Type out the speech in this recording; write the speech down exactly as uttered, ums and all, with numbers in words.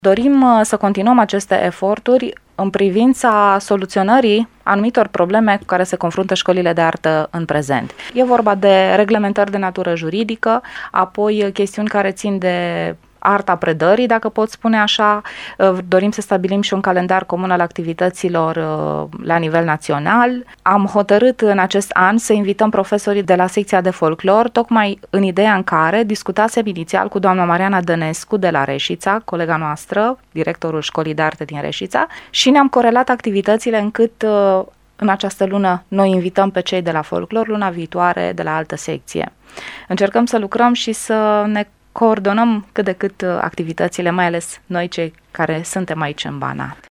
Dorim să continuăm aceste eforturi în privința soluționării anumitor probleme cu care se confruntă școlile de artă în prezent. E vorba de reglementări de natură juridică, apoi chestiuni care țin de arta predării, dacă pot spune așa. Dorim să stabilim și un calendar comun al activităților la nivel național. Am hotărât în acest an să invităm profesorii de la secția de folclor, tocmai în ideea în care discutasem inițial cu doamna Mariana Dănescu de la Reșița, colega noastră, directorul școlii de arte din Reșița, și ne-am corelat activitățile încât în această lună noi invităm pe cei de la folclor, luna viitoare de la altă secție. Încercăm să lucrăm și să ne coordonăm cât de cât activitățile, mai ales noi cei care suntem aici în Banat.